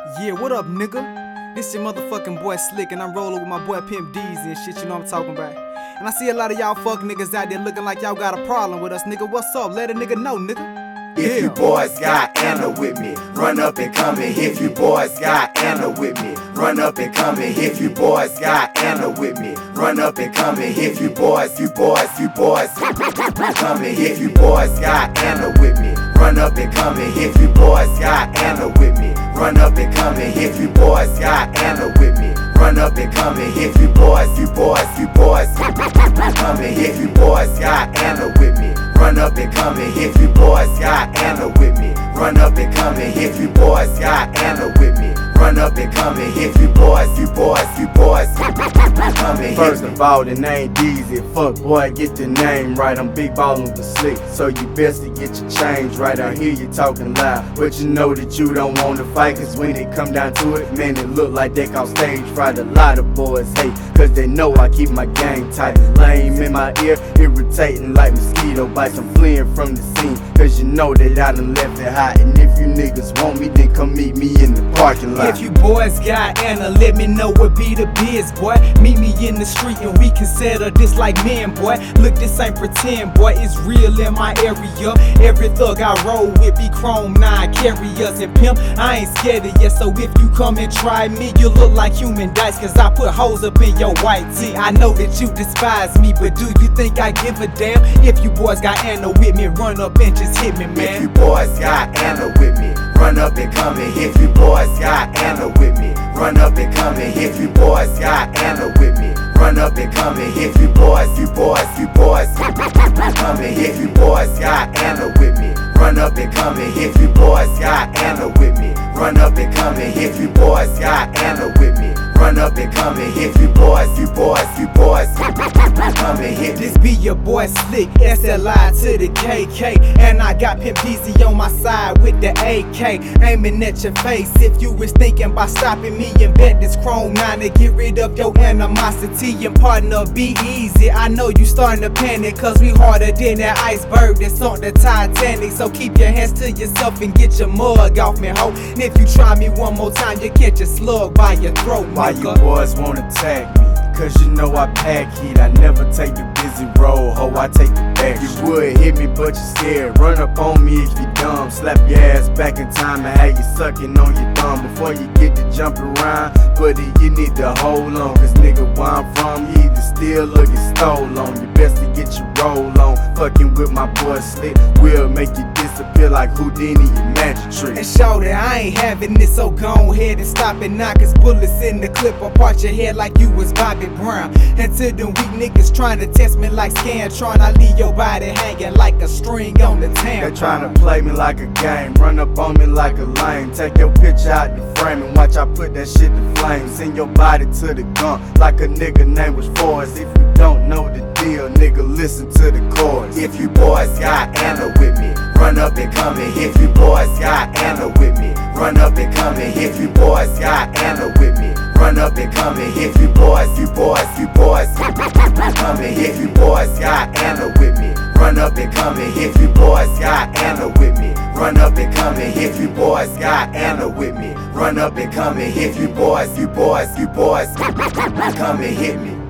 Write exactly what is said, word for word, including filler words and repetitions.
Yeah, what up, nigga? This your motherfucking boy Slick, and I'm rolling with my boy Pimp Deezy and shit, you know what I'm talking about. And I see a lot of y'all fuck niggas out there looking like y'all got a problem with us, nigga. What's up? Let a nigga know, nigga. If yeah. you boys got Anna with me, run up and come and hit. If you boys got Anna with me, run up and come and hit. If you boys got Anna with me, run up and come and hit. If you boys, you boys, you boys, come and hit. If you boys got Anna with me, run up and come and hit. If you boys got Anna with me, run up and come and hit. If you boys got Anna with me, run up and come and hit. If you boys, you boys, you boys, come and hit. If you boys got Anna with me, run up and come and hit. If you boys got Anna with me, run up and come and hit. If you boys got Anna with me, run up and come and hit. If you boys, you boys, you boys, come and hit. First of all, the name Deezy. Fuck boy, get the name right. I'm big ballin' with Slick, so you best to get your change right. I hear you talking loud, but you know that you don't wanna fight. Cause when it come down to it, man, it look like they call stage fright. A lot of boys hate, cause they know I keep my game tight. Lame in my ear, irritating like mosquito bites. I'm fleeing from the scene, cause you know that I done left it hot. And if you niggas want me, then come meet me in the parking lot. If you boys got Anna, let me know what be the biz, boy. Meet me in the street and we can settle this like men, boy. Look, this ain't pretend, boy, it's real in my area. Every thug I roll with be chrome nine carriers and pimp, I ain't scared of you. So if you come and try me, you look like human dice, cause I put holes up in your white tee. I know that you despise me, but do you think I give a damn? If you boys got Anna with me, run up and just hit me, man. If you boys got Anna with me, run up and come and hit. If you boys got Anna with me, run up and come and hit. If you boys got Anna with me, run up and come and hit. If you boys, you boys, you boys, come and hit. If you boys got Anna with me, run up and come and hit. If you boys got Anna with me, run up and come and hit. If you boys got Anna with me, run up and come and hit. If you boys, you boys, you boys, come and hit. This be your boy Slick, S L I to the K K, and I got Pimp Deezy on my side with the A K, aiming at your face. If you was thinking about stopping me, and bet this chrome nine to get rid of your animosity. And partner, be easy, I know you starting to panic, cause we harder than that iceberg that's on the Titanic. So keep your hands to yourself and get your mug off me, ho. And if you try me one more time, you catch a slug by your throat, Why nigga. you boys wanna tag me? Cause you know I pack heat, I never take the busy road, ho, I take the back. You would hit me but you scared, run up on me if you dumb. Slap your ass back in time and have you sucking on your thumb. Before you get to jumping around, buddy, you need to hold on. Cause nigga, where I'm from, you either steal or get stole on. You best to get your roll on. Fucking with my boy Slick, we'll make you disappear like Houdini and magic trick. And shout it, I ain't having this, so go ahead and stop it now. Cause bullets in the clip will part your head like you was Bobby Brown. And to them weak niggas trying to test me like Scantron, I leave your body hanging like a string on the tampon. They trying to play me like a game, run up on me like a lame. Take your picture out the frame and watch I put that shit to flame. Send your body to the gun like a nigga name was Forrest. If you don't know the deal, nigga, listen to the chorus. If you boys got Anna with me, run up and come and hit. If you boys got Anna with me, run up and come and hit. If you boys got Anna with me, run up and come and hit. If you boys, you boys, you boys, come and hit. If you boys got Anna with me, run up and come and hit. If you boys got Anna with me, run up and come and hit. If you boys got Anna with me, run up and come and hit. If you boys, you boys, you boys, come and hit me.